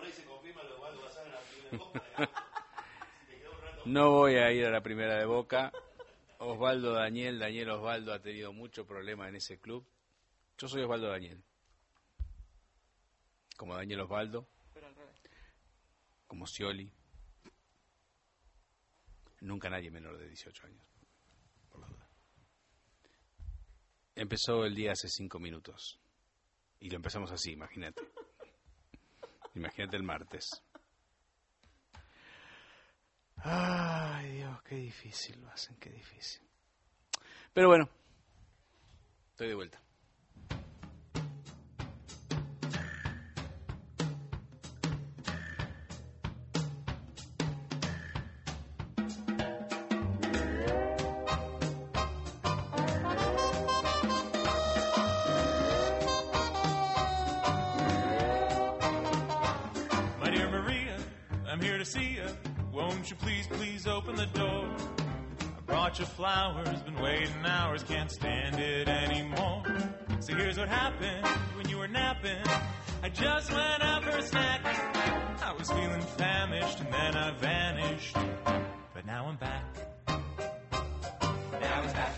No voy a ir a la primera de Boca. Osvaldo Daniel Osvaldo ha tenido mucho problema en ese club. Yo soy Osvaldo Daniel. Como Daniel Osvaldo. Pero al revés. Como Scioli. Nunca nadie menor de 18 años. Por la duda. Empezó el día hace 5 minutos. Y lo empezamos así, imagínate. Imagínate el martes. Ay, Dios, qué difícil lo hacen, qué difícil. Pero bueno, estoy de vuelta. My dear Maria, I'm here to see you. Won't you please open the door? I brought you flowers, been waiting hours, can't stand it anymore. So here's what happened when you were napping. I just went out for a snack. I was feeling famished and then I vanished. But now I'm back. Now he's back.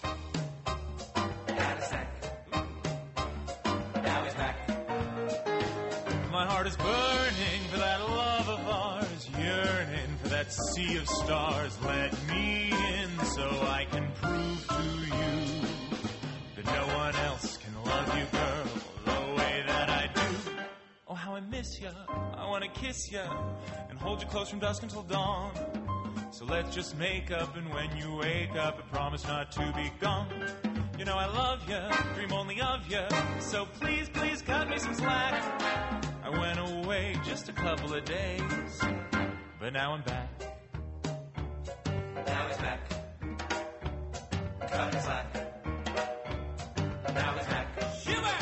Had a snack. Now he's back. My heart is burning for that love of ours, yearning for that sea of stars. Let me in so I can prove to you that no one else can love you, girl, the way that I do. Oh, how I miss you. I want to kiss you and hold you close from dusk until dawn. So let's just make up, and when you wake up, I promise not to be gone. You know I love you, dream only of you, so please cut me some slack. I went away just a couple of days, but now I'm back. Now he's back. Cut his slack. Now he's back. Shiver!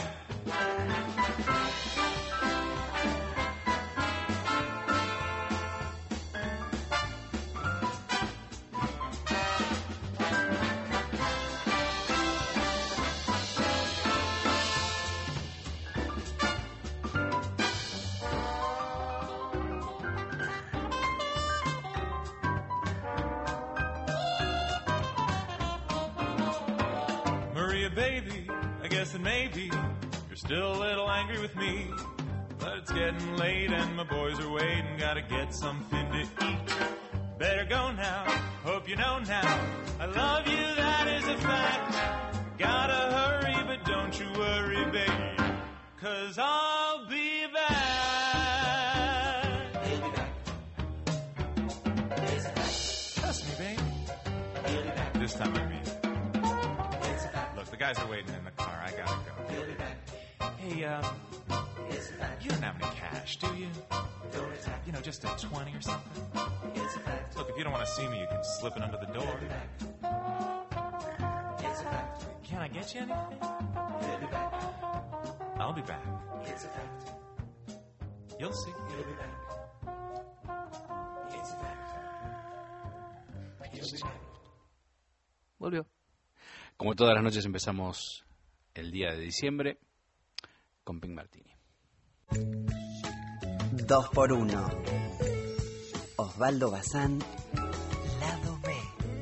Baby, I guess that maybe you're still a little angry with me, but it's getting late and my boys are waiting, gotta get something to eat. Better go now, hope you know now, I love you, that is a fact. Gotta hurry, but don't you worry, baby, 'cause I'll be back. He'll be back. Trust me, baby. He'll be back. This time I mean it. The guys are waiting in the car. I gotta go. Hey, you don't have any cash, do you? You know, just a 20 or something? Look, if you don't want to see me, you can slip it under the door. Can I get you anything? I'll be back. You'll see. Volvió. Como todas las noches empezamos el día de diciembre con Pink Martini. 2x1. Osvaldo Bazán, lado B.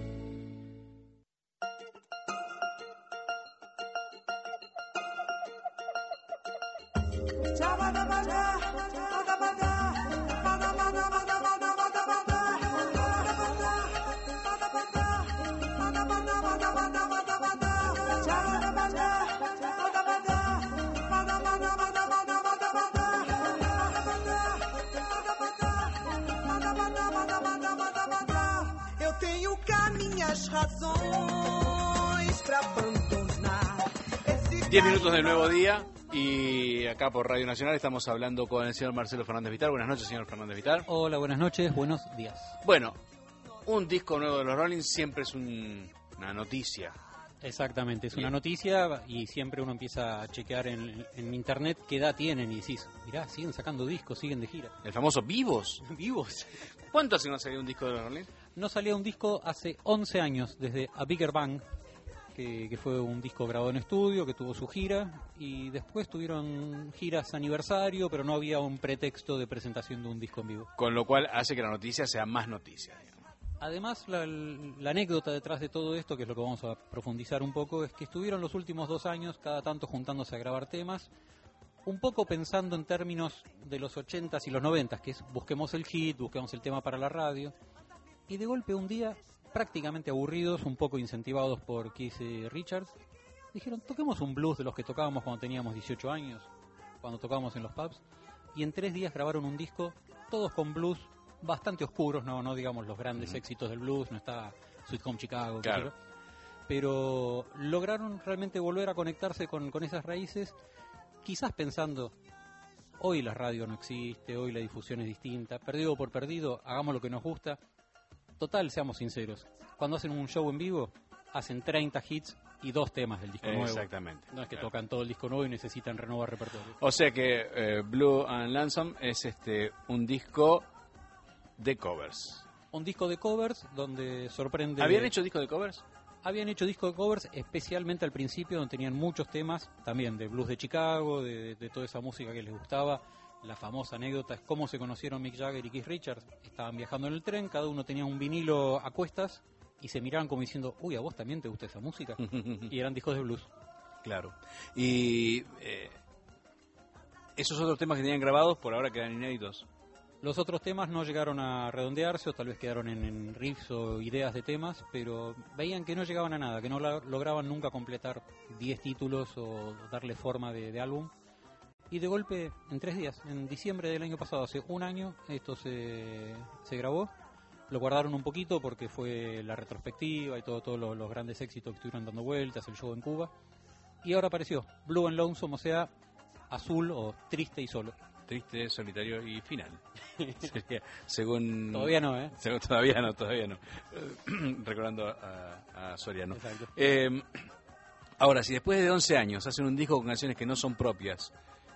Eu tenho cá minhas razões para abandonar. 10 minutos del nuevo día y acá por Radio Nacional estamos hablando con el señor Marcelo Fernández Vitar. Buenas noches, señor Fernández Vitar. Hola, buenas noches, buenos días. Bueno, un disco nuevo de los Rolling siempre es una noticia. Exactamente, es una noticia y siempre uno empieza a chequear en internet qué edad tienen y decís, mirá, siguen sacando discos, siguen de gira. El famoso Vivos. Vivos. ¿Cuánto hace que no salió un disco de los Rolling? No salía un disco hace 11 años, desde A Bigger Bang, que fue un disco grabado en estudio, que tuvo su gira, y después tuvieron giras aniversario, pero no había un pretexto de presentación de un disco en vivo. Con lo cual hace que la noticia sea más noticia, digamos. Además, la anécdota detrás de todo esto, que es lo que vamos a profundizar un poco, es que estuvieron los últimos 2 años cada tanto juntándose a grabar temas, un poco pensando en términos de los 80s y los 90s, que es busquemos el hit, busquemos el tema para la radio, y de golpe un día, prácticamente aburridos, un poco incentivados por Keith Richards, dijeron, toquemos un blues de los que tocábamos cuando teníamos 18 años, cuando tocábamos en los pubs, y en 3 días grabaron un disco, todos con blues, bastante oscuros, no digamos los grandes éxitos del blues, no está Sweet Home Chicago, claro, pero lograron realmente volver a conectarse con esas raíces, quizás pensando, hoy la radio no existe, hoy la difusión es distinta, perdido por perdido, hagamos lo que nos gusta. Total, seamos sinceros, cuando hacen un show en vivo, hacen 30 hits y 2 temas del disco nuevo. Exactamente. No es que claro. tocan todo el disco nuevo y necesitan renovar repertorio. O sea que Blue and Lonesome es un disco de covers. Un disco de covers donde sorprende... ¿Habían hecho disco de covers? Habían hecho disco de covers, especialmente al principio, donde tenían muchos temas, también de blues de Chicago, de toda esa música que les gustaba. La famosa anécdota es cómo se conocieron Mick Jagger y Keith Richards. Estaban viajando en el tren, cada uno tenía un vinilo a cuestas y se miraban como diciendo, uy, ¿a vos también te gusta esa música? Y eran discos de blues. Claro. Y esos otros temas que tenían grabados por ahora quedan inéditos. Los otros temas no llegaron a redondearse o tal vez quedaron en riffs o ideas de temas, pero veían que no llegaban a nada, que no lograban nunca completar 10 títulos o darle forma de álbum. Y de golpe, en 3 días, en diciembre del año pasado, hace 1 año, esto se grabó. Lo guardaron un poquito porque fue la retrospectiva y todos los grandes éxitos que estuvieron dando vueltas, el show en Cuba. Y ahora apareció Blue and Lonesome, o sea, azul o triste y solo. Triste, solitario y final. Sería, según... Todavía no, ¿eh? Todavía no. Recordando a Soriano. Exacto. Ahora, si después de 11 años hacen un disco con canciones que no son propias,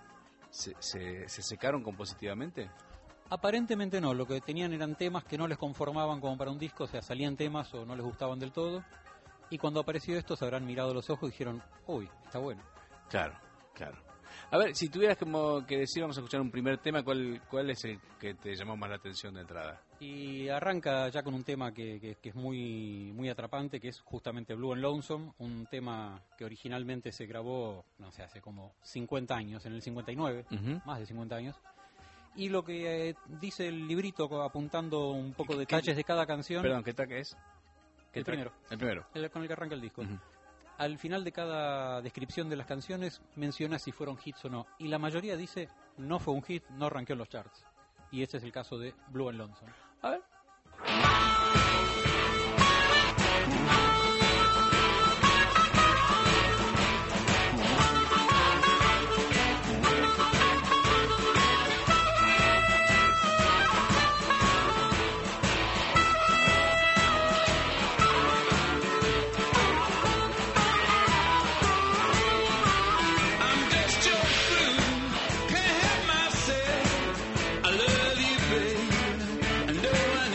¿se secaron compositivamente? Aparentemente no, lo que tenían eran temas que no les conformaban como para un disco, o sea, salían temas o no les gustaban del todo, y cuando apareció esto se habrán mirado los ojos y dijeron, uy, está bueno. Claro. A ver, si tuvieras como que decir, vamos a escuchar un primer tema, ¿cuál es el que te llamó más la atención de entrada? Y arranca ya con un tema que es muy, muy atrapante, que es justamente Blue and Lonesome, un tema que originalmente se grabó, no sé, hace como 50 años, en el 59, más de 50 años. Y lo que dice el librito, apuntando un poco detalles de cada canción... Perdón, ¿qué track es? El primero. El primero. Con el que arranca el disco. Al final de cada descripción de las canciones menciona si fueron hits o no. Y la mayoría dice, no fue un hit, no rankeó en los charts. Y este es el caso de Blue and Lonesome. A ver. I love you, babe. I know I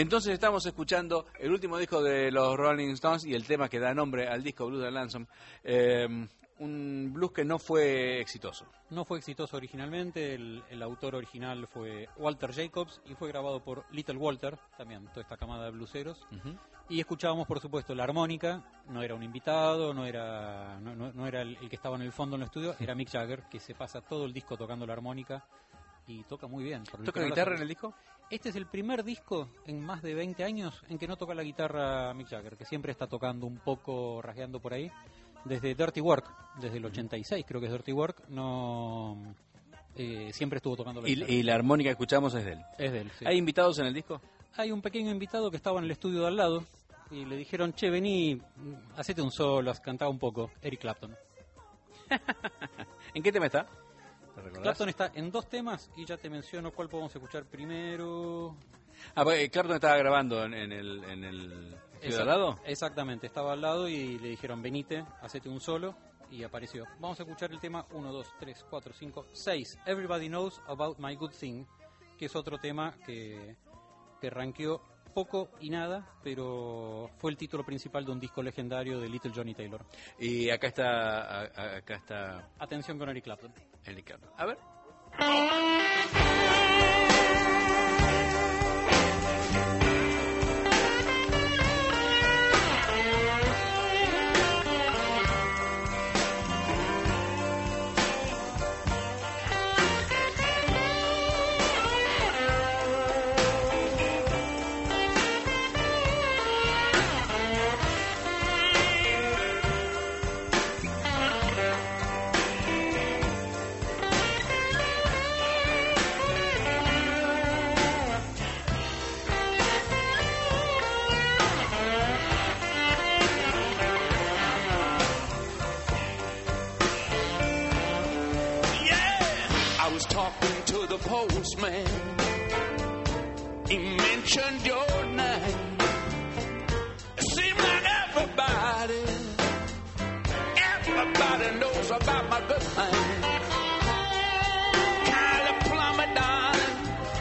Entonces estamos escuchando el último disco de los Rolling Stones y el tema que da nombre al disco, Blues and Lonesome. Un blues que no fue exitoso. No fue exitoso originalmente, el autor original fue Walter Jacobs y fue grabado por Little Walter, también toda esta camada de blueseros. Y escuchábamos, por supuesto, la armónica, no era un invitado, no era el que estaba en el fondo en el estudio, era Mick Jagger, que se pasa todo el disco tocando la armónica y toca muy bien. ¿Toca guitarra en el disco? Este es el primer disco en más de 20 años en que no toca la guitarra Mick Jagger, que siempre está tocando un poco, rasgueando por ahí. Desde Dirty Work, desde el 86 creo que es Dirty Work, no siempre estuvo tocando la guitarra. Y la armónica que escuchamos es de él. Es de él, sí. ¿Hay invitados en el disco? Hay un pequeño invitado que estaba en el estudio de al lado y le dijeron, che, vení, hacete un solo, cantaba un poco, Eric Clapton. ¿En qué tema está? ¿Te recordás? Clapton está en 2 temas y ya te menciono cuál podemos escuchar primero. Clapton estaba grabando en el estudio de al lado. Exactamente, estaba al lado y le dijeron, venite, hacete un solo, y apareció. Vamos a escuchar el tema 1, 2, 3, 4, 5, 6, Everybody Knows About My Good Thing, que es otro tema que ranqueó poco y nada, pero fue el título principal de un disco legendario de Little Johnny Taylor. Y acá está Atención con Eric Clapton. Eric Clapton. A ver. Postman, he mentioned your name. It seems like everybody knows about my good thing. Kylie Plummer, darling,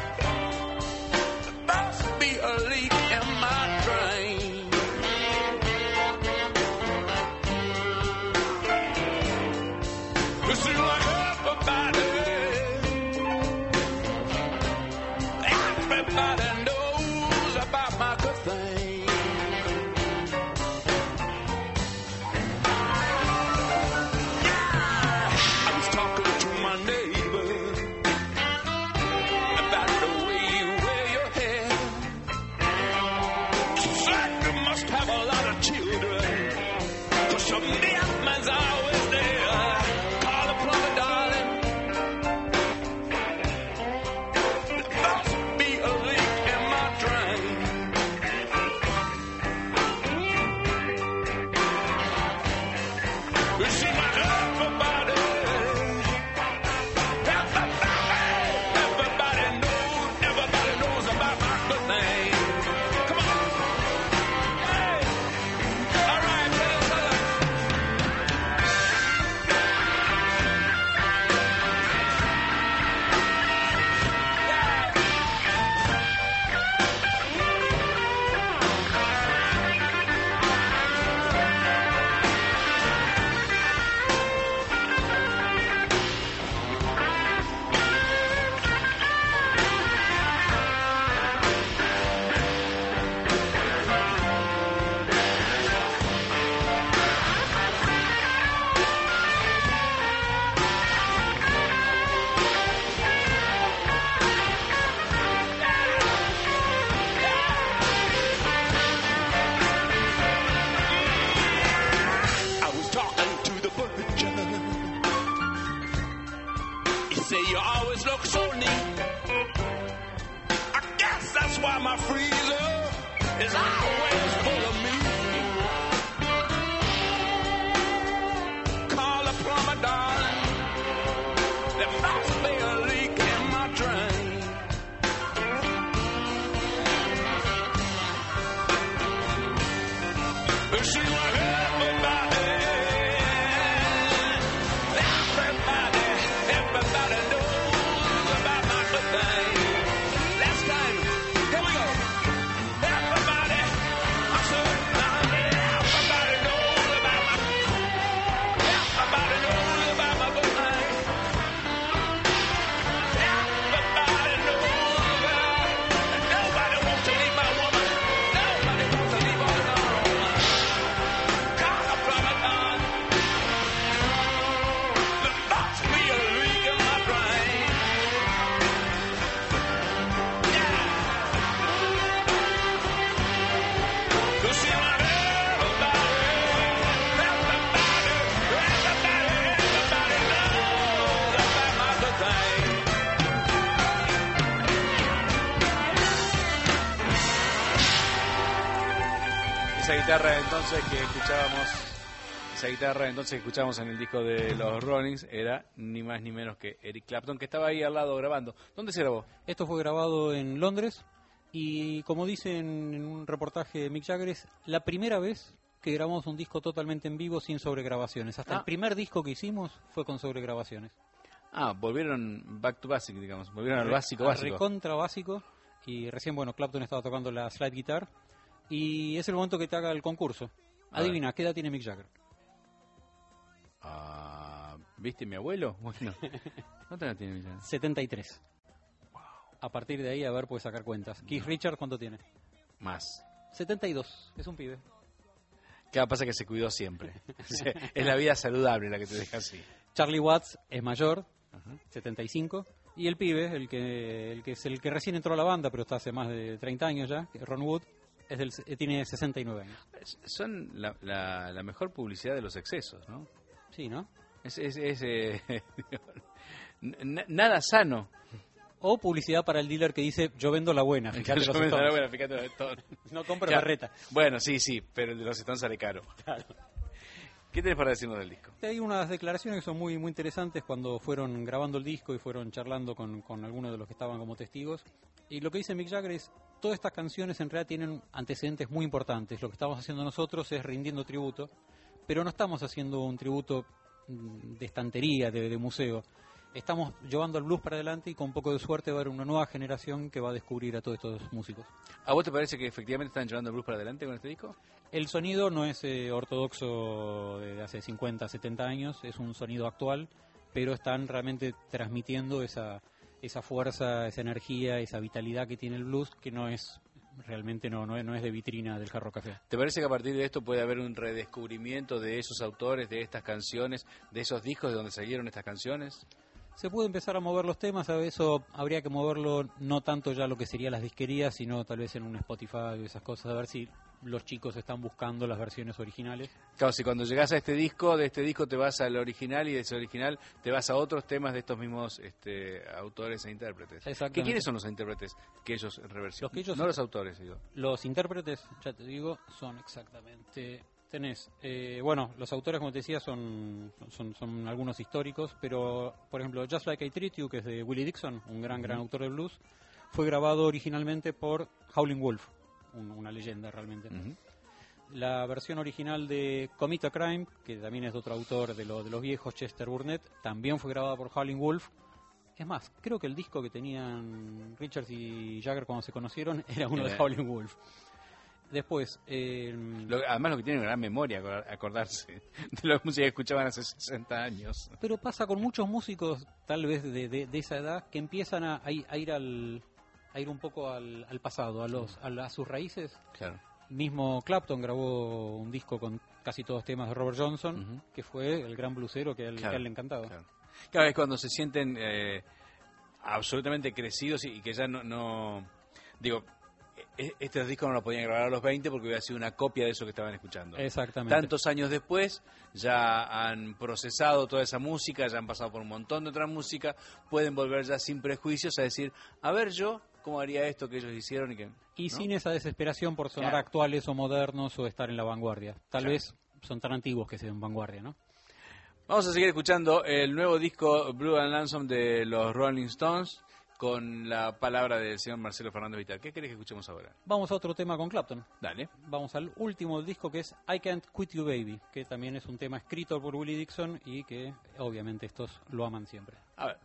there must be a leak in my drain. It seems like everybody knows about my good thing. Yeah, I was talking to my neighbor about the way you wear your hair. She said you must have a lot of children, 'cause some man's always there. Call the plumber, darling. Esa guitarra entonces que escuchábamos en el disco de los Rollins era ni más ni menos que Eric Clapton, que estaba ahí al lado grabando. ¿Dónde se grabó? Esto fue grabado en Londres y, como dice en un reportaje de Mick Jagger, es la primera vez que grabamos un disco totalmente en vivo sin sobregrabaciones. Hasta el primer disco que hicimos fue con sobregrabaciones. Volvieron back to basic, digamos. Volvieron al básico. Recontra básico. Y recién, Clapton estaba tocando la slide guitar. Y es el momento que te haga el concurso. Adivina, ¿qué edad tiene Mick Jagger? ¿Viste mi abuelo? Bueno, ¿cuánto edad tiene Mick Jagger? 73. Wow. A partir de ahí, a ver, puedes sacar cuentas. Keith Richards, ¿cuánto tiene? Más. 72. Es un pibe. Claro, pasa que se cuidó siempre. Es la vida saludable la que te deja así. Charlie Watts es mayor, 75. Y el pibe, el que recién entró a la banda, pero está hace más de 30 años ya, Ron Wood, tiene 69 años. Son la mejor publicidad de los excesos, ¿no? Sí, ¿no? Nada sano. O publicidad para el dealer que dice, yo vendo la buena, fíjate los Stones. Fíjate los Stones. No compro barreta. Bueno, sí, pero el de los Stones sale caro. Claro. ¿Qué tenés para decirnos del disco? Hay unas declaraciones que son muy, muy interesantes cuando fueron grabando el disco y fueron charlando con algunos de los que estaban como testigos. Y lo que dice Mick Jagger es, todas estas canciones en realidad tienen antecedentes muy importantes. Lo que estamos haciendo nosotros es rindiendo tributo, pero no estamos haciendo un tributo de estantería, de museo. Estamos llevando el blues para adelante y con un poco de suerte va a haber una nueva generación que va a descubrir a todos estos músicos. ¿A vos te parece que efectivamente están llevando el blues para adelante con este disco? El sonido no es ortodoxo de hace 50, 70 años, es un sonido actual, pero están realmente transmitiendo esa fuerza, esa energía, esa vitalidad que tiene el blues, que no es realmente no es de vitrina del Hard Rock Café. ¿Te parece que a partir de esto puede haber un redescubrimiento de esos autores, de estas canciones, de esos discos de donde salieron estas canciones? Se puede empezar a mover los temas, a eso habría que moverlo no tanto ya lo que serían las disquerías, sino tal vez en un Spotify o esas cosas, a ver si los chicos están buscando las versiones originales. Claro, si cuando llegas a de este disco te vas al original y de ese original te vas a otros temas de estos mismos autores e intérpretes. ¿Quiénes son los intérpretes que ellos reversionan? No los autores, digo. Los intérpretes, ya te digo, son exactamente... Tenés, los autores, como te decía, son algunos históricos, pero, por ejemplo, Just Like I Treat You, que es de Willie Dixon, un gran autor de blues, fue grabado originalmente por Howlin' Wolf, una leyenda realmente. La versión original de Commit a Crime, que también es de otro autor de los viejos, Chester Burnett, también fue grabada por Howlin' Wolf. Es más, creo que el disco que tenían Richards y Jagger cuando se conocieron era uno de Howlin' Wolf. Después... además lo que tiene una gran memoria, acordarse de la música que escuchaban hace 60 años. Pero pasa con muchos músicos, tal vez de esa edad, que empiezan a ir un poco al pasado, a sus raíces. Claro. Mismo Clapton grabó un disco con casi todos temas de Robert Johnson, que fue el gran blusero que a él le encantaba. Claro, es cuando se sienten absolutamente crecidos y que ya no digo... Este disco no lo podían grabar a los 20 porque hubiera sido una copia de eso que estaban escuchando. Exactamente. Tantos años después ya han procesado toda esa música, ya han pasado por un montón de otra música, pueden volver ya sin prejuicios a decir, a ver yo, ¿cómo haría esto que ellos hicieron? Y sin esa desesperación por sonar actuales o modernos o estar en la vanguardia. Tal vez son tan antiguos que se den vanguardia, ¿no? Vamos a seguir escuchando el nuevo disco Blue and Lonesome de los Rolling Stones, con la palabra del señor Marcelo Fernández Vital. ¿Qué querés que escuchemos ahora? Vamos a otro tema con Clapton. Dale. Vamos al último del disco, que es I Can't Quit You Baby, que también es un tema escrito por Willie Dixon y que obviamente estos lo aman siempre. A ver.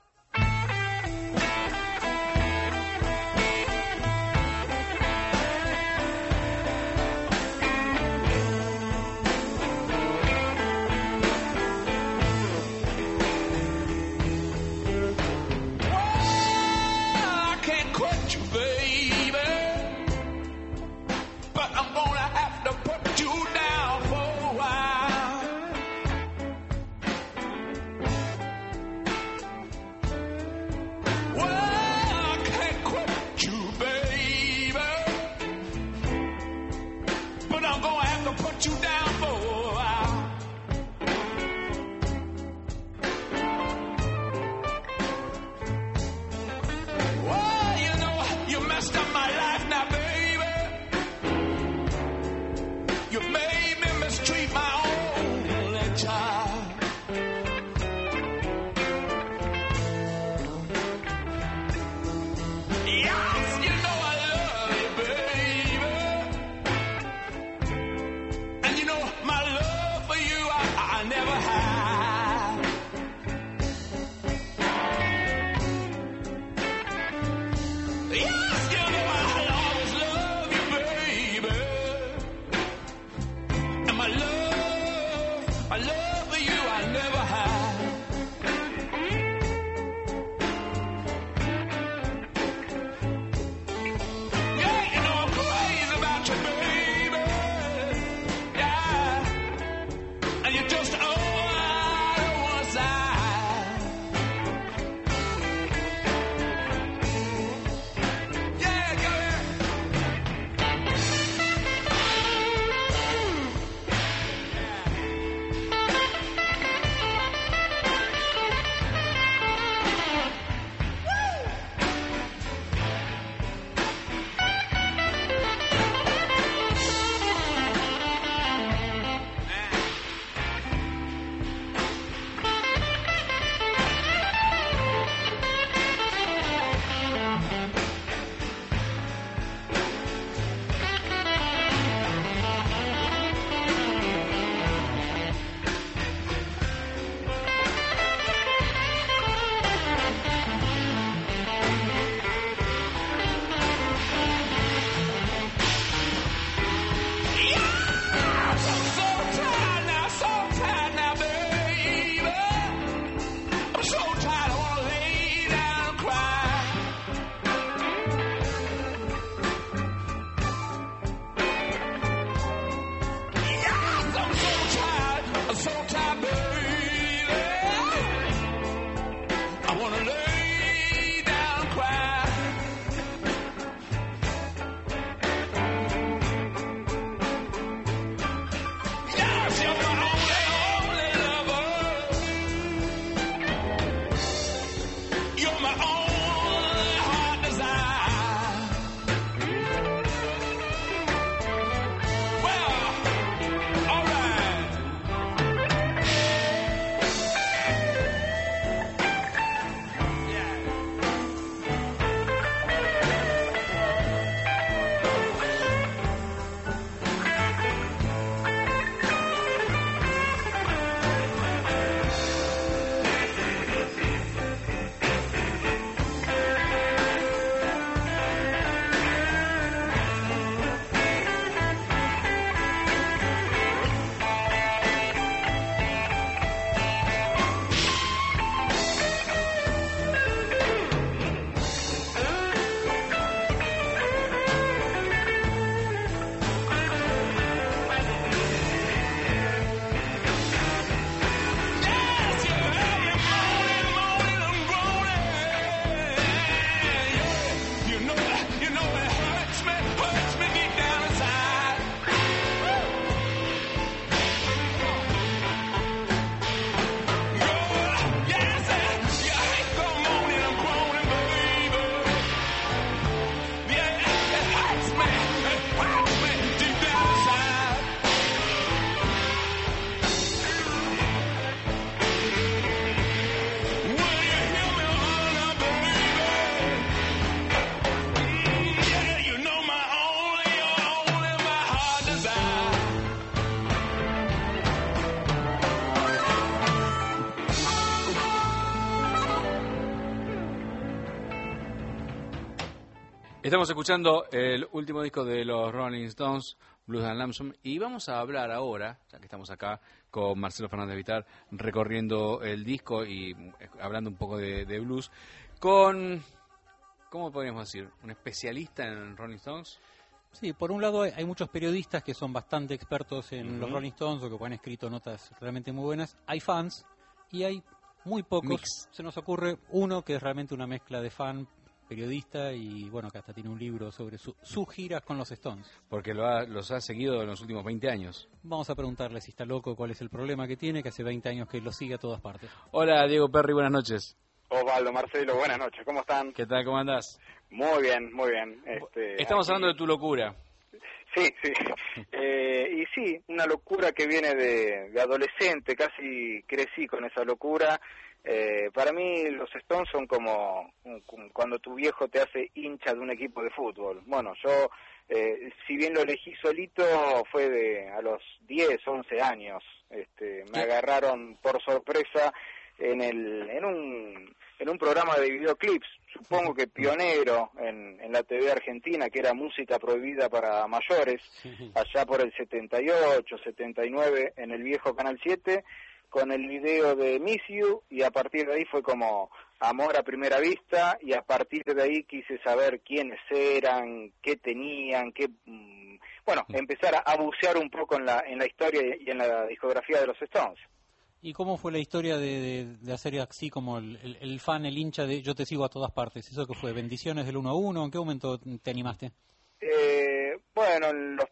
Estamos escuchando el último disco de los Rolling Stones, Blues and Lonesome, y vamos a hablar ahora, ya que estamos acá con Marcelo Fernández Vitar, recorriendo el disco y hablando un poco de blues, con, ¿cómo podríamos decir? ¿Un especialista en Rolling Stones? Sí, por un lado hay muchos periodistas que son bastante expertos en los Rolling Stones o que han escrito notas realmente muy buenas. Hay fans y hay muy pocos. Se nos ocurre uno que es realmente una mezcla de fan, periodista y bueno, que hasta tiene un libro sobre sus giras con los Stones. Porque los ha seguido en los últimos 20 años. Vamos a preguntarle si está loco, cuál es el problema que tiene, que hace 20 años que lo sigue a todas partes. Hola, Diego Perry, buenas noches. Osvaldo, Marcelo, buenas noches, ¿cómo están? ¿Qué tal, cómo andás? Muy bien, muy bien. Estamos hablando de tu locura. Sí, sí. Y sí, una locura que viene de adolescente, casi crecí con esa locura. Para mí los Stones son como cuando tu viejo te hace hincha de un equipo de fútbol. Bueno, yo, si bien lo elegí solito, fue a los 10, 11 años. Me agarraron por sorpresa en un programa de videoclips, supongo que pionero en la TV argentina, que era música prohibida para mayores, allá por el 78, 79, en el viejo Canal 7, con el video de Miss You, y a partir de ahí fue como amor a primera vista, y a partir de ahí quise saber quiénes eran, qué tenían, empezar a bucear un poco en la historia y en la discografía de los Stones. ¿Y cómo fue la historia de hacer así como el fan, el hincha de Yo te sigo a todas partes? ¿Eso que fue? ¿Bendiciones del 1 a 1? ¿En qué momento te animaste? Bueno,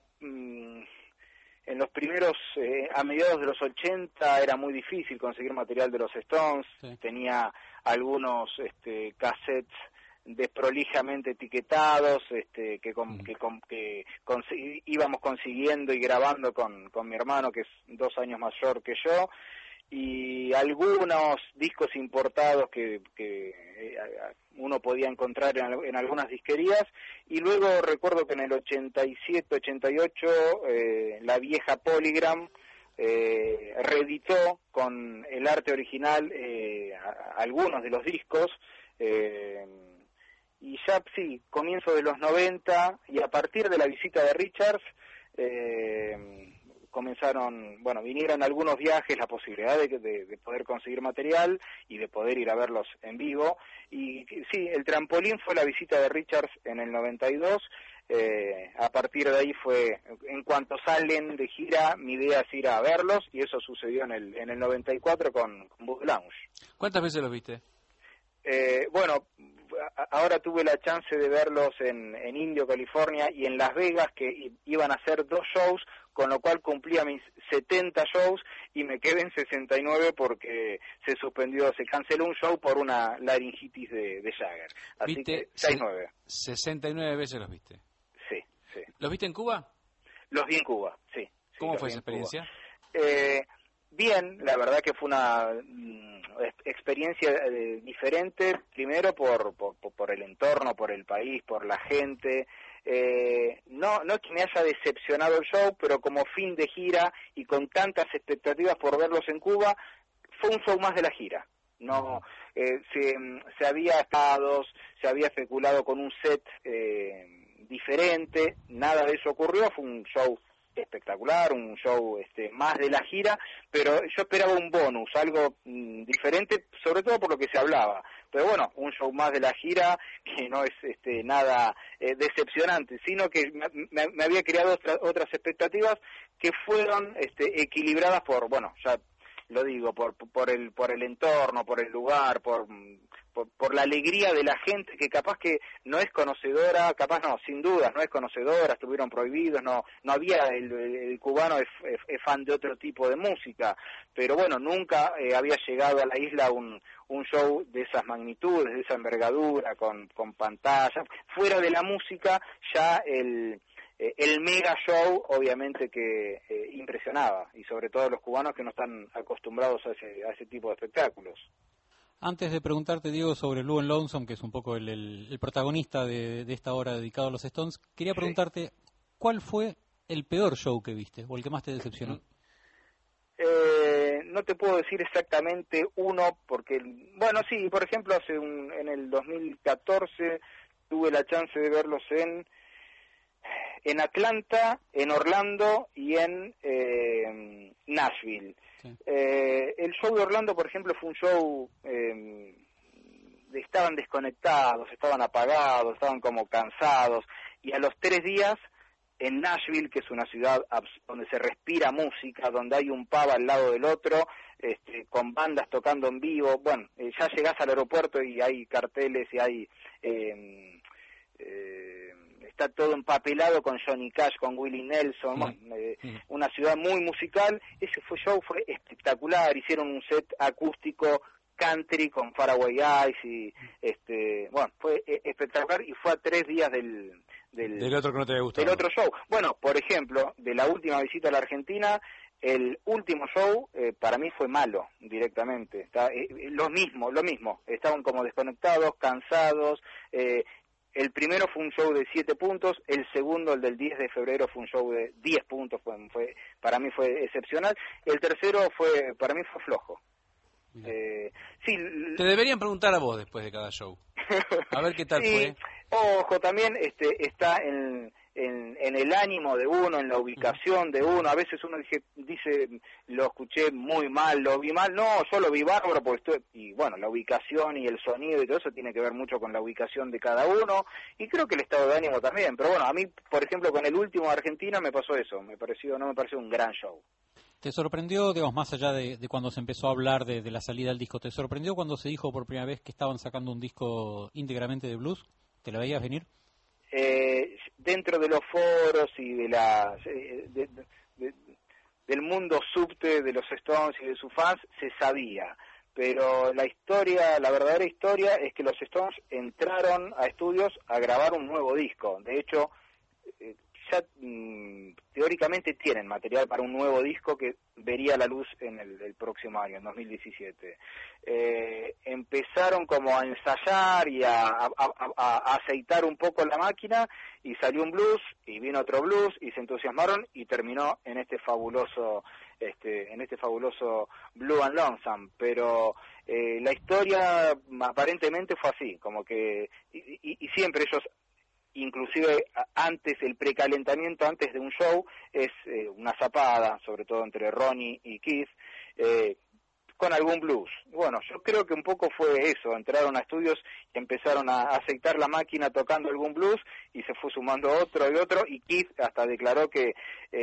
en los primeros, a mediados de los 80 era muy difícil conseguir material de los Stones. Sí. Tenía algunos cassettes desprolijamente etiquetados que íbamos consiguiendo y grabando con mi hermano, que es 2 años mayor que yo, y algunos discos importados que uno podía encontrar en algunas disquerías. Y luego recuerdo que en el 87, 88 la vieja Polygram reeditó con el arte original algunos de los discos, y ya sí, comienzo de los 90, y a partir de la visita de Richards vinieron algunos viajes, la posibilidad de poder conseguir material y de poder ir a verlos en vivo. Y sí, el trampolín fue la visita de Richards en el 92. A partir de ahí fue, en cuanto salen de gira, mi idea es ir a verlos, y eso sucedió en el 94 con Boogie Lounge. ¿Cuántas veces los viste? Ahora tuve la chance de verlos en Indio, California, y en Las Vegas, que iban a hacer 2 shows, con lo cual cumplía mis 70 shows y me quedé en 69 porque se canceló un show por una laringitis de Jagger. Así ¿viste? Que 69. 69 veces los viste. Sí, sí. ¿Los viste en Cuba? Los vi en Cuba, sí. ¿Cómo fue esa experiencia? Bien, la verdad que fue una experiencia diferente, primero por el entorno, por el país, por la gente. No que me haya decepcionado el show, pero como fin de gira y con tantas expectativas por verlos en Cuba, fue un show más de la gira. No, se había especulado con un set diferente, nada de eso ocurrió, fue un show espectacular, un show más de la gira, pero yo esperaba un bonus, algo diferente, sobre todo por lo que se hablaba. Pero bueno, un show más de la gira que no es nada decepcionante, sino que me había creado otras expectativas que fueron equilibradas por, ya lo digo, por el entorno, por el lugar, por la alegría de la gente que capaz que no es conocedora, sin dudas no es conocedora, estuvieron prohibidos, no había, el cubano es fan de otro tipo de música, pero bueno, nunca había llegado a la isla un show de esas magnitudes, de esa envergadura, con pantalla, fuera de la música, ya el mega show obviamente que impresionaba, y sobre todo los cubanos que no están acostumbrados a ese tipo de espectáculos. Antes de preguntarte, Diego, sobre Blue and Lonesome, que es un poco el protagonista de esta hora dedicado a los Stones, quería preguntarte, ¿cuál fue el peor show que viste o el que más te decepcionó? No te puedo decir exactamente uno, porque, sí, por ejemplo, en el 2014 tuve la chance de verlos en Atlanta, en Orlando y en Nashville. Sí. El show de Orlando, por ejemplo, fue un show, estaban desconectados, estaban apagados, estaban como cansados, y a los 3 días, en Nashville, que es una ciudad donde se respira música, donde hay un pub al lado del otro, con bandas tocando en vivo, bueno, ya llegás al aeropuerto y hay carteles y hay... está todo empapelado con Johnny Cash, con Willie Nelson, una ciudad muy musical. Ese show fue espectacular, hicieron un set acústico country con Faraway Eyes y bueno, fue espectacular, y fue a 3 días del otro que no te había gustado. Del otro show. Bueno, por ejemplo, de la última visita a la Argentina, el último show para mí fue malo directamente. Lo mismo, estaban como desconectados, cansados. El primero fue un show de 7 puntos, el segundo, el del 10 de febrero, fue un show de 10 puntos, para mí fue excepcional. El tercero para mí fue flojo. Sí, te deberían preguntar a vos después de cada show, a ver qué tal fue. Ojo, también está en el ánimo de uno, en la ubicación de uno. A veces uno dice, lo escuché muy mal, lo vi mal. No, yo lo vi bárbaro, y bueno, la ubicación y el sonido y todo eso tiene que ver mucho con la ubicación de cada uno, y creo que el estado de ánimo también. Pero bueno, a mí, por ejemplo, con el último de Argentina me pasó eso, no me pareció un gran show. ¿Te sorprendió, digamos, más allá de cuando se empezó a hablar de la salida del disco, te sorprendió cuando se dijo por primera vez que estaban sacando un disco íntegramente de blues? ¿Te la veías venir? Dentro de los foros y del mundo subte de los Stones y de sus fans se sabía, pero la verdadera historia es que los Stones entraron a estudios a grabar un nuevo disco. De hecho, ya teóricamente tienen material para un nuevo disco que vería la luz en el próximo año, en 2017. Empezaron como a ensayar y a aceitar un poco la máquina, y salió un blues, y vino otro blues, y se entusiasmaron, y terminó en este fabuloso Blue and Lonesome. Pero la historia aparentemente fue así, como que y siempre ellos, inclusive antes, el precalentamiento antes de un show es una zapada, sobre todo entre Ronnie y Keith, con algún blues. Bueno, yo creo que un poco fue eso, entraron a estudios y empezaron a aceitar la máquina tocando algún blues, y se fue sumando otro y otro, y Keith hasta declaró que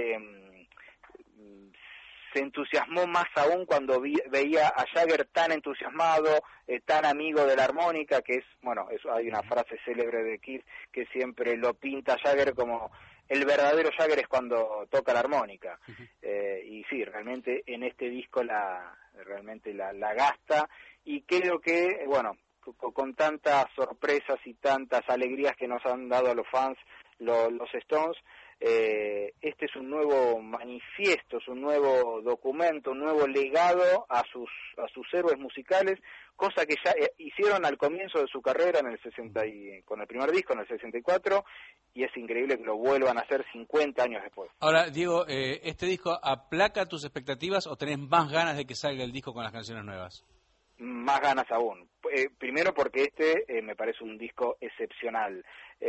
se entusiasmó más aún cuando veía a Jagger tan entusiasmado, tan amigo de la armónica, que hay una frase célebre de Keith que siempre lo pinta a Jagger como el verdadero Jagger es cuando toca la armónica. Y sí, realmente en este disco realmente la gasta, y creo que, bueno, con tantas sorpresas y tantas alegrías que nos han dado a los fans los Stones, este es un nuevo manifiesto, es un nuevo documento, un nuevo legado a sus héroes musicales, cosa que ya hicieron al comienzo de su carrera con el primer disco en el 64, y es increíble que lo vuelvan a hacer 50 años después. Ahora, Diego, ¿este disco aplaca tus expectativas o tenés más ganas de que salga el disco con las canciones nuevas? Más ganas aún. Primero porque me parece un disco excepcional.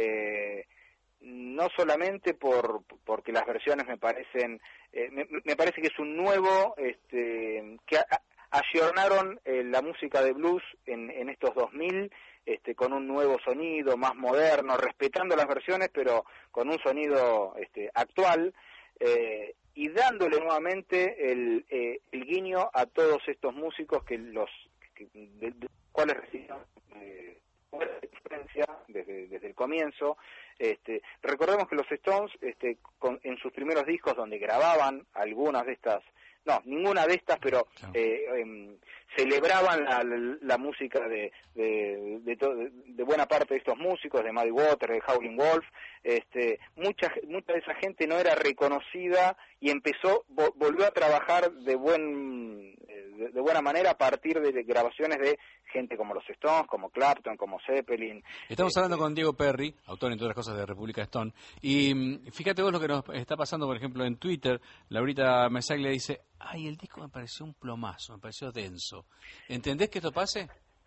No solamente porque las versiones me parecen, me parece que es un nuevo, que ayornaron la música de blues en estos 2000, con un nuevo sonido más moderno, respetando las versiones, pero con un sonido actual, y dándole nuevamente el guiño a todos estos músicos de cuales recibieron influencia desde el comienzo. Recordemos que los Stones, en sus primeros discos, donde grababan algunas de estas, no, ninguna de estas, pero celebraban la música de buena parte de estos músicos, de Muddy Waters, de Howlin' Wolf. Mucha de esa gente no era reconocida, y volvió a trabajar de buena manera a partir de grabaciones de gente como los Stones, como Clapton, como Zeppelin. Estamos hablando con Diego Perry, autor, entre otras cosas, de República Stone, y fíjate vos lo que nos está pasando, por ejemplo, en Twitter. Laurita Mesaglia dice: el disco me pareció un plomazo, me pareció denso. ¿Entendés que esto pase?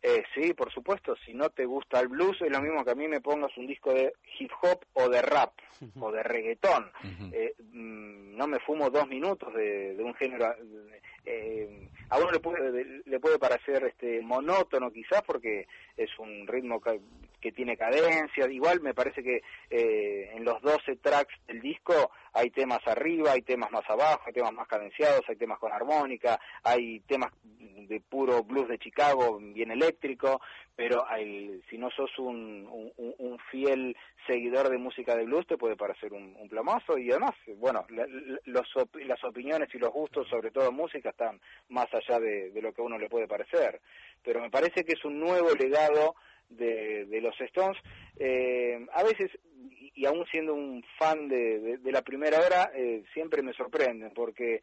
Sí, por supuesto, si no te gusta el blues, es lo mismo que a mí me pongas un disco de hip hop o de rap o de reggaetón. No me fumo 2 minutos de un género. A uno le puede parecer monótono quizás porque es un ritmo que tiene cadencia. Igual me parece que en los 12 tracks del disco hay temas arriba, hay temas más abajo, hay temas más cadenciados, hay temas con armónica, hay temas de puro blues de Chicago bien eléctrico, pero si no sos un fiel seguidor de música de blues te puede parecer un plomazo. Y además, bueno, las opiniones y los gustos, sobre todo en música, están más allá de lo que a uno le puede parecer, pero me parece que es un nuevo legado de los Stones. A veces, y aún siendo un fan de la primera hora, siempre me sorprenden porque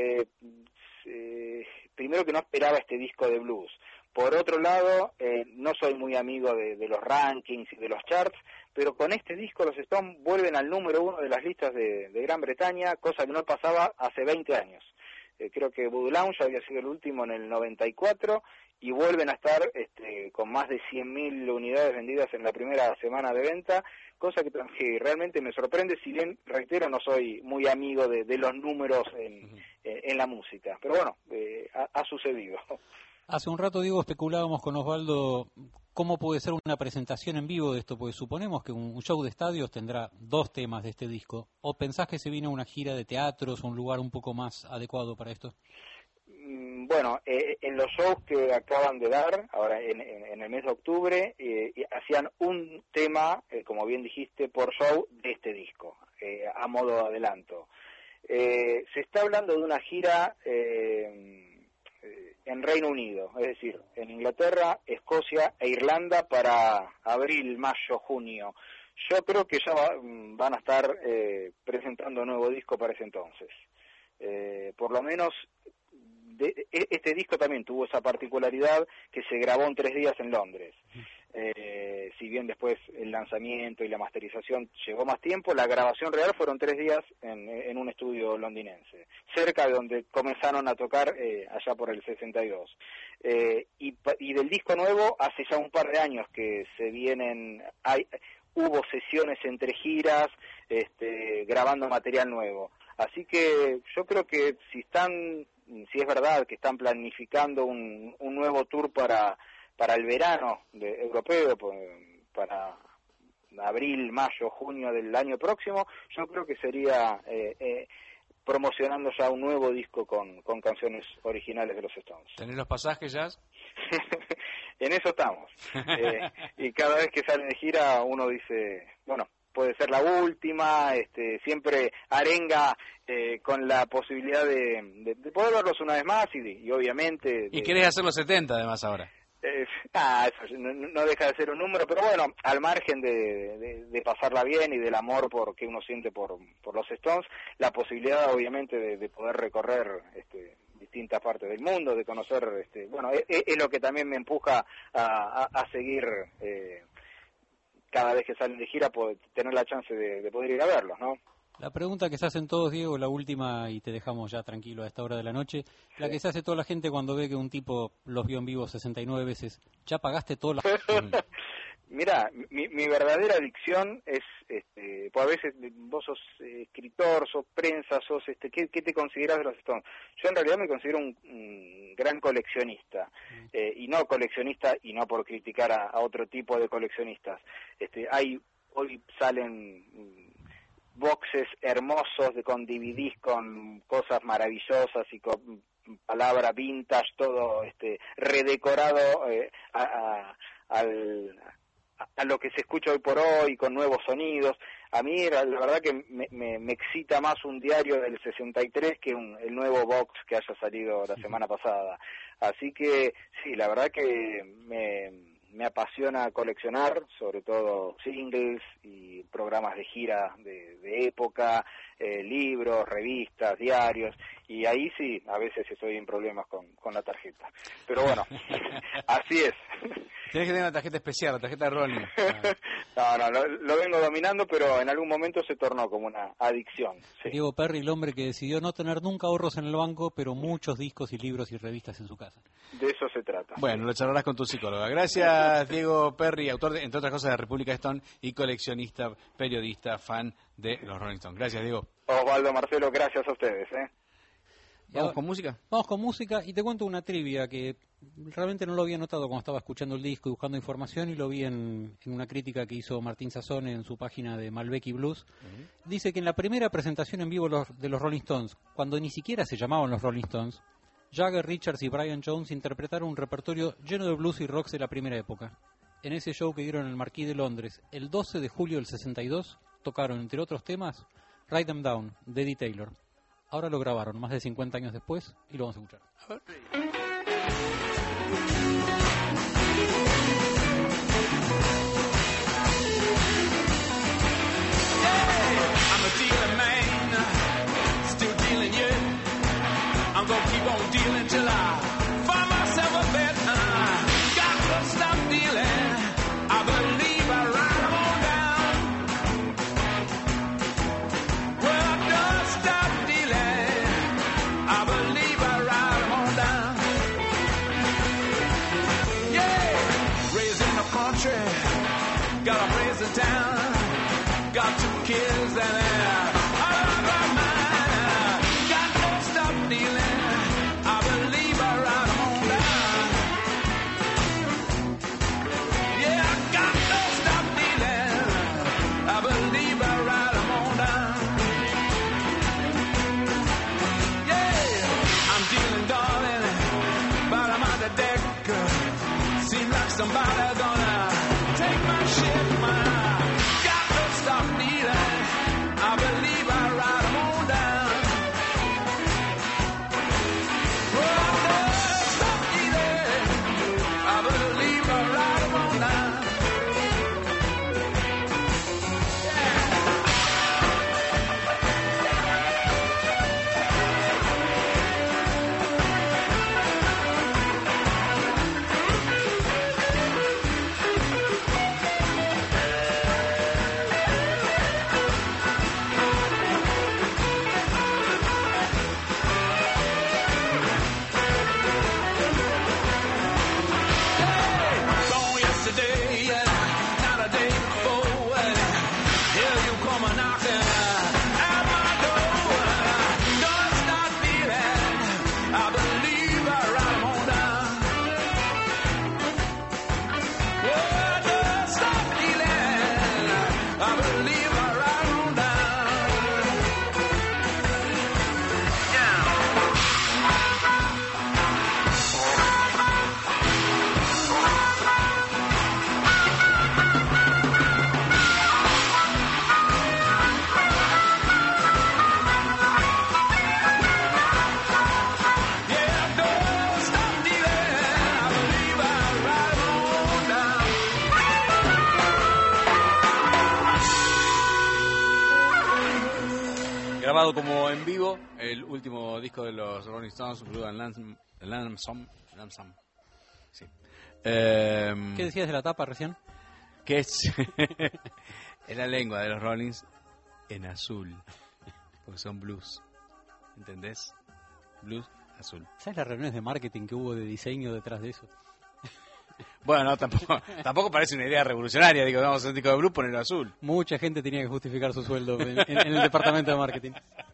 primero que no esperaba este disco de blues. Por otro lado, no soy muy amigo de los rankings y de los charts, pero con este disco los Stones vuelven al número 1 de las listas de Gran Bretaña, cosa que no pasaba hace 20 años. Creo que Voodoo Lounge había sido el último en el 94 y vuelven a estar con más de 100.000 unidades vendidas en la primera semana de venta, cosa que realmente me sorprende, si bien, reitero, no soy muy amigo de los números en la música, pero bueno, ha sucedido. Hace un rato, Diego, especulábamos con Osvaldo cómo puede ser una presentación en vivo de esto, porque suponemos que un show de estadios tendrá 2 temas de este disco, ¿o pensás que se viene una gira de teatros, un lugar un poco más adecuado para esto? Bueno, en los shows que acaban de dar, ahora en el mes de octubre, hacían un tema, como bien dijiste, por show de este disco, a modo de adelanto. Se está hablando de una gira en Reino Unido, es decir, en Inglaterra, Escocia e Irlanda para abril, mayo, junio. Yo creo que ya van a estar presentando un nuevo disco para ese entonces. Por lo menos este disco también tuvo esa particularidad que se grabó en 3 días en Londres. Si bien después el lanzamiento y la masterización llevó más tiempo, la grabación real fueron 3 días en un estudio londinense, cerca de donde comenzaron a tocar allá por el 62. Y del disco nuevo, hace ya un par de años que se vienen, hubo sesiones entre giras, grabando material nuevo. Así que yo creo que si es verdad que están planificando un nuevo tour para el verano europeo, para abril, mayo, junio del año próximo, yo creo que sería promocionando ya un nuevo disco con canciones originales de los Stones. ¿Tenés los pasajes ya? En eso estamos. Y cada vez que salen de gira uno dice, bueno, puede ser la última, siempre arenga con la posibilidad de poder verlos una vez más y obviamente... Y querés hacer los 70 además ahora. Eso no deja de ser un número, pero bueno, al margen de pasarla bien y del amor que uno siente por los Stones, la posibilidad obviamente de poder recorrer distintas partes del mundo, de conocer, bueno, es lo que también me empuja a seguir cada vez que salen de gira, tener la chance de poder ir a verlos, ¿no? La pregunta que se hacen todos, Diego, la última, y te dejamos ya tranquilo a esta hora de la noche, la que se hace toda la gente cuando ve que un tipo los vio en vivo 69 veces. ¿Ya pagaste toda la...? Mirá, mi verdadera adicción es, pues a veces vos sos escritor, sos prensa, sos, ¿qué te considerás de los Stones? Yo en realidad me considero un gran coleccionista, y no coleccionista, y no por criticar a otro tipo de coleccionistas. Hoy salen boxes hermosos con DVDs, con cosas maravillosas y con palabra vintage, todo redecorado a lo que se escucha hoy por hoy, con nuevos sonidos. A mí la verdad que me excita más un diario del 63 que el nuevo box que haya salido la semana pasada. Así que sí, la verdad que me apasiona coleccionar, sobre todo singles y programas de gira de época, libros, revistas, diarios, y ahí sí, a veces estoy en problemas con la tarjeta. Pero bueno, así es. Tienes que tener una tarjeta especial, la tarjeta Rolling. No, lo vengo dominando, pero en algún momento se tornó como una adicción. Sí. Diego Perry, el hombre que decidió no tener nunca ahorros en el banco, pero muchos discos y libros y revistas en su casa. De eso se trata. Bueno, lo charlarás con tu psicóloga. Gracias, Diego Perry, autor, entre otras cosas, de República Stone y coleccionista, periodista, fan de los Rolling Stones. Gracias, Diego. Osvaldo, Marcelo, gracias a ustedes. ¿Vamos con música? Vamos con música y te cuento una trivia que realmente no lo había notado cuando estaba escuchando el disco y buscando información, y lo vi en una crítica que hizo Martín Sazón en su página de Malbec Blues. Dice que en la primera presentación en vivo de los Rolling Stones, cuando ni siquiera se llamaban los Rolling Stones, Jagger, Richards y Brian Jones interpretaron un repertorio lleno de blues y rocks de la primera época. En ese show que dieron en el Marquis de Londres el 12 de julio del 62, tocaron, entre otros temas, Write Them Down, de Eddie Taylor. Ahora lo grabaron más de 50 años después y lo vamos a escuchar. I'm a dealing man, still dealing yet. I'm gonna keep on dealing till I find myself a bet. Got to stop dealing. I believe I write 'em all down. Well, I don't stop dealing. I believe I write 'em all down. Yeah, raised in the country, gotta raise it down. Got 2 kids and I love my mind. Got to stop dealing. I believe I write 'em on down. Yeah, I got to stop dealing. I believe I write 'em on down. Yeah, I'm dealing, darling, but I'm on the deck. Seems like somebody gonna take my shit, stop dealing. I believe I write 'em on down. Oh, stop dealing. I believe I write 'em on down. Grabado como en vivo, el último disco de los Rolling Stones, Blue and Lonesome. Sí. ¿Qué decías de la tapa recién? Que es la lengua de los Rollins en azul, porque son blues, ¿entendés? Blues azul. ¿Sabes las reuniones de marketing que hubo de diseño detrás de eso? Bueno, no, tampoco parece una idea revolucionaria. Digo, vamos a hacer un disco de blues, ponerlo azul. Mucha gente tenía que justificar su sueldo en el departamento de marketing.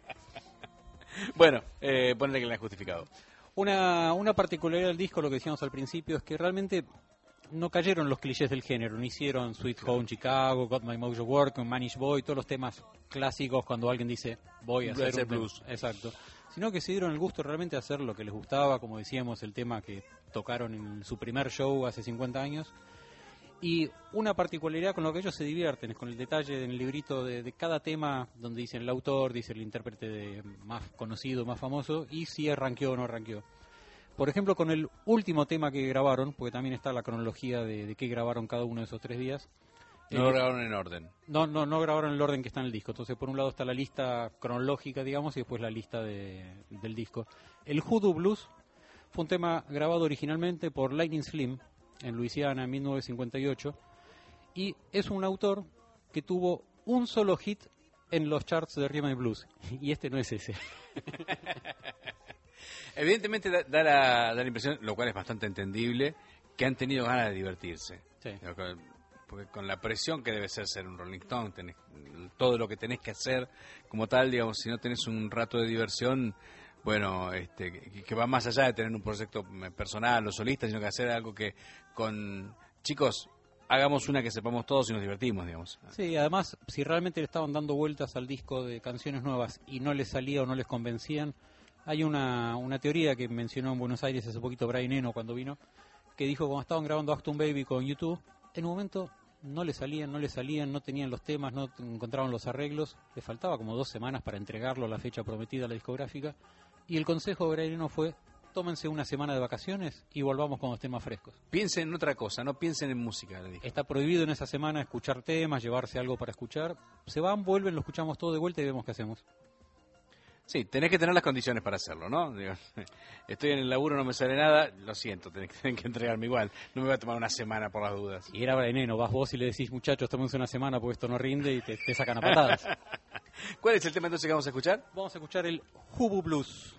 Bueno, ponle que la han justificado. Una particularidad del disco, lo que decíamos al principio, es que realmente no cayeron los clichés del género. No hicieron Sweet Home Chicago, Got My Mojo Working, Manish Boy, todos los temas clásicos cuando alguien dice voy a hacer un blues. Exacto. Sino que se dieron el gusto realmente de hacer lo que les gustaba, como decíamos, el tema que tocaron en su primer show hace 50 años. Y una particularidad con lo que ellos se divierten es con el detalle en el librito de cada tema, donde dicen el autor, dice el intérprete más conocido, más famoso, y si arranqueó o no arranqueó. Por ejemplo, con el último tema que grabaron, porque también está la cronología de qué grabaron cada uno de esos 3 días, No lo grabaron en orden. No grabaron el orden que está en el disco. Entonces, por un lado está la lista cronológica, digamos, y después la lista del disco. El Hoodoo Blues fue un tema grabado originalmente por Lightning Slim en Luisiana en 1958 y es un autor que tuvo un solo hit en los charts de Rhythm and Blues, y este no es ese. Evidentemente da la impresión, lo cual es bastante entendible, que han tenido ganas de divertirse. Sí. Porque con la presión que debe ser un Rolling Stone, todo lo que tenés que hacer como tal, digamos, si no tenés un rato de diversión, bueno, que va más allá de tener un proyecto personal o solista, sino que hacer algo que con chicos hagamos una que sepamos todos y nos divertimos, digamos. Sí, además, si realmente le estaban dando vueltas al disco de canciones nuevas y no les salía o no les convencían, hay una teoría que mencionó en Buenos Aires hace poquito Brian Eno cuando vino, que dijo cuando estaban grabando Acton Baby con YouTube, en un momento no le salían, no tenían los temas, no encontraban los arreglos, le faltaba como 2 semanas para entregarlo a la fecha prometida a la discográfica, y el consejo de Brian Eno fue: tómense una semana de vacaciones y volvamos con los temas frescos. Piensen en otra cosa, no piensen en música. Le dije. Está prohibido en esa semana escuchar temas, llevarse algo para escuchar. Se van, vuelven, lo escuchamos todo de vuelta y vemos qué hacemos. Sí, tenés que tener las condiciones para hacerlo, ¿no? Digo, estoy en el laburo, no me sale nada, lo siento, tenés que entregarme igual. No me voy a tomar una semana por las dudas. Y era Brian, vas vos y le decís, muchachos, tómense una semana porque esto no rinde, y te sacan a patadas. ¿Cuál es el tema entonces que vamos a escuchar? Vamos a escuchar el Hoodoo Blues.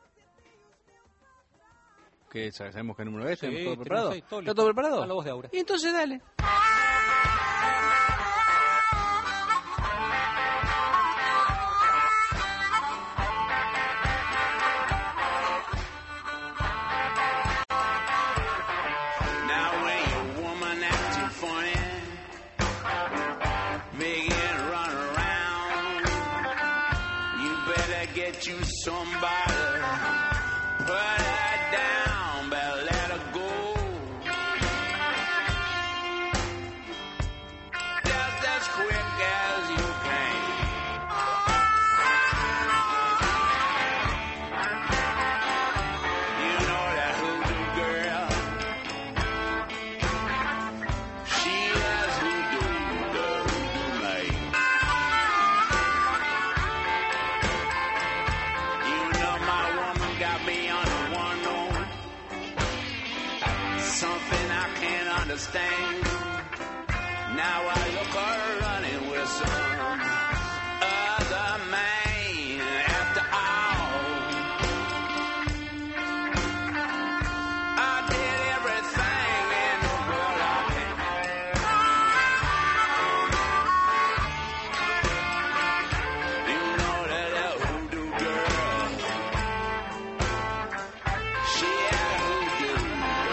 ¿Qué, sabemos qué número es? Sí, ¿Todo preparado? Ahí, todo ¿Está todo preparado? A la voz de Aura. Y entonces dale. You somebody, put her down, but let her go. Just as quick as you can. You know that hoodoo girl, she is hoodoo, the hoodoo maid. Something I can't understand. Now I look her running with some other man. After all, I did everything in the world I can. You know that hoodoo girl, she had hoodoo.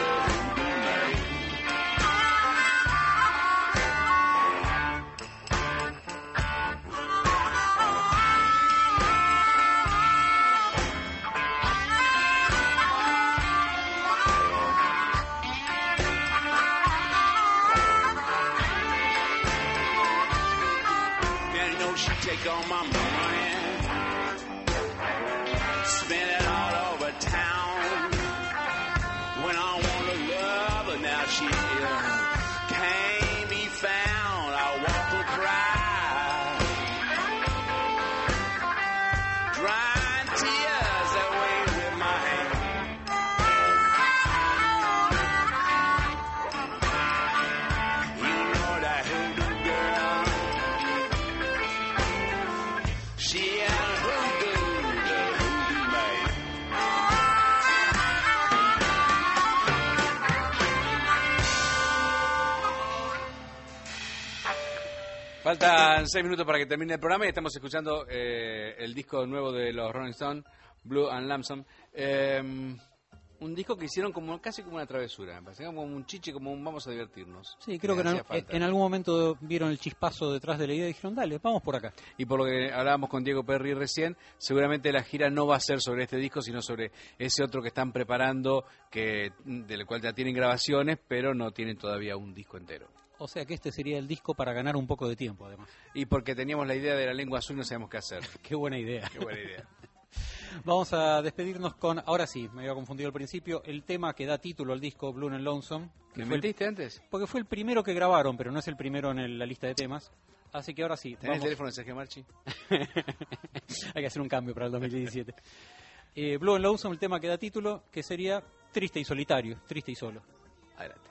Take all my money, spend it all over town. When I want to love her, now she can't be found. I walk and cry, drying tears away with my hand. You know that hoodoo girl, she and hoodoo, the hoodoo maid. Faltan 6 minutos para que termine el programa y estamos escuchando el disco nuevo de los Rolling Stones, Blue and Lonesome. Un disco que hicieron casi como una travesura, me parece, como un chiche, como un vamos a divertirnos. Sí, creo que en algún momento vieron el chispazo detrás de la idea y dijeron, dale, vamos por acá. Y por lo que hablábamos con Diego Perry recién, seguramente la gira no va a ser sobre este disco, sino sobre ese otro que están preparando, del cual ya tienen grabaciones, pero no tienen todavía un disco entero. O sea que este sería el disco para ganar un poco de tiempo, además. Y porque teníamos la idea de la lengua azul y no sabemos qué hacer. Qué buena idea. Qué buena idea. Vamos a despedirnos con, ahora sí, me había confundido al principio, el tema que da título al disco Blue and Lonesome. ¿Me metiste antes? Porque fue el primero que grabaron, pero no es el primero en la lista de temas. Así que ahora sí. ¿Tenés el teléfono de Sergio Marchi? Hay que hacer un cambio para el 2017. Blue and Lonesome, el tema que da título, que sería Triste y Solitario, Triste y Solo. Adelante.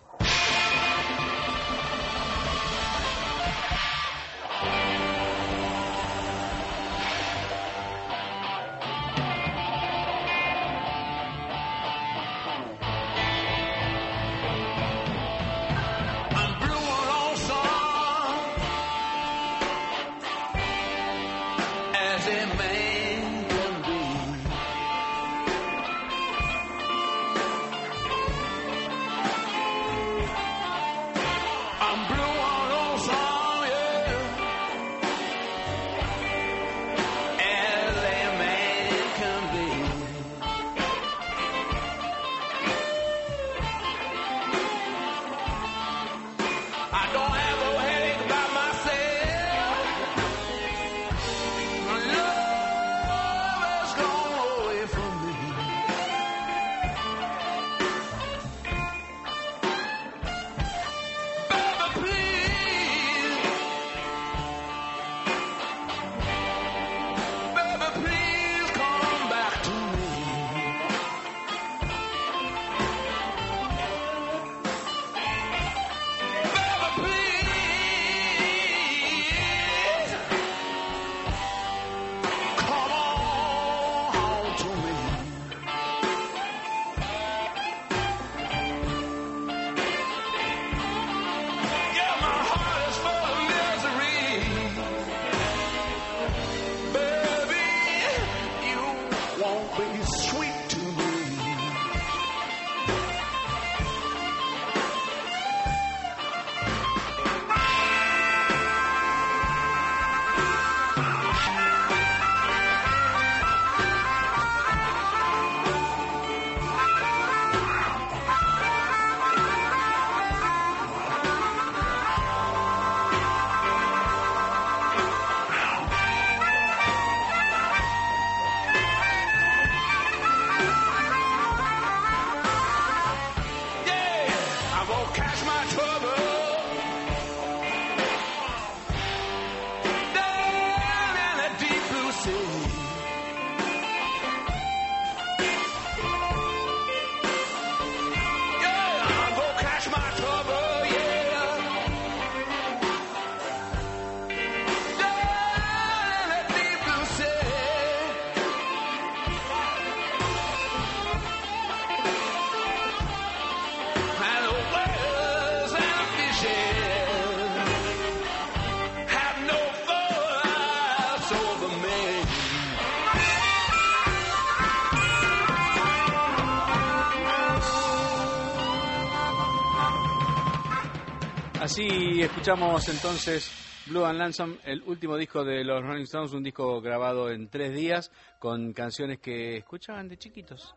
Así escuchamos entonces Blue and Lonesome, el último disco de los Rolling Stones, un disco grabado en 3 días con canciones que escuchaban de chiquitos.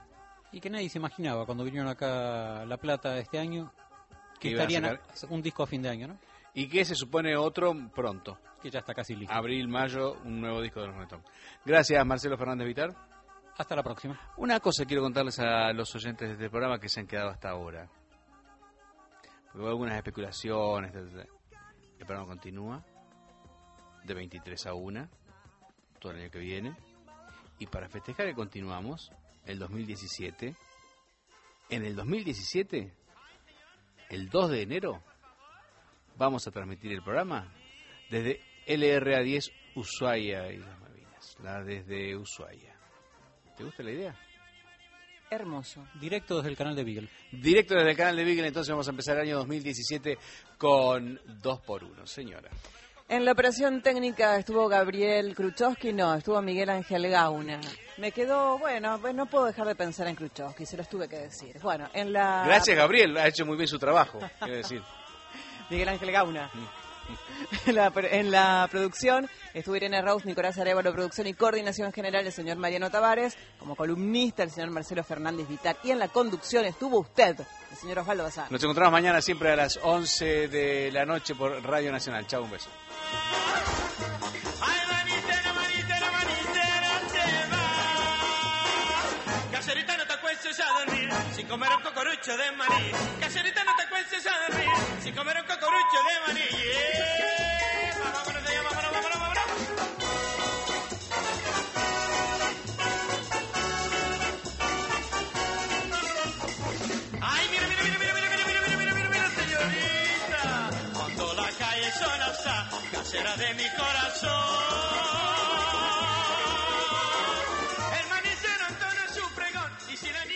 Y que nadie se imaginaba cuando vinieron acá a La Plata este año que estarían un disco a fin de año, ¿no? Y que se supone otro pronto. Que ya está casi listo. Abril, mayo, un nuevo disco de los Rolling Stones. Gracias, Marcelo Fernández Vitar. Hasta la próxima. Una cosa quiero contarles a los oyentes de este programa que se han quedado hasta ahora. Porque hubo algunas especulaciones. El programa continúa de 23 a 1 todo el año que viene. Y para festejar que continuamos, el 2017, en el 2017, el 2 de enero, vamos a transmitir el programa desde LRA10 Ushuaia y las Malvinas. Desde Ushuaia. ¿Te gusta la idea? Hermoso. Directo desde el canal de Beagle. Directo desde el canal de Beagle, entonces vamos a empezar el año 2017 con 2x1, señora. En la operación técnica estuvo Gabriel Kruchowski, no, estuvo Miguel Ángel Gauna. Me quedó, bueno, pues no puedo dejar de pensar en Kruchowski, se los tuve que decir. Bueno, en la... Gracias, Gabriel, ha hecho muy bien su trabajo, quiero decir. Miguel Ángel Gauna. En la producción estuvo Irene Raus, Nicolás Arevalo, producción y coordinación general el señor Mariano Tavares, como columnista el señor Marcelo Fernández Vitar, y en la conducción estuvo usted, el señor Osvaldo Bazán. Nos encontramos mañana siempre a las 11 de la noche por Radio Nacional. Chao, un beso. comer un cocorucho de maní. Caserita, no te cuentes a dormir, sin comer un cocorucho de maní. Vámonos de allá, vámonos, vámonos, vámonos. Ay, mira, mira, mira, mira, mira, mira, mira, mira, mira, mira, señorita. Cuando la calle sola está, casera de mi corazón. El manicero Antonio es su pregón, y si la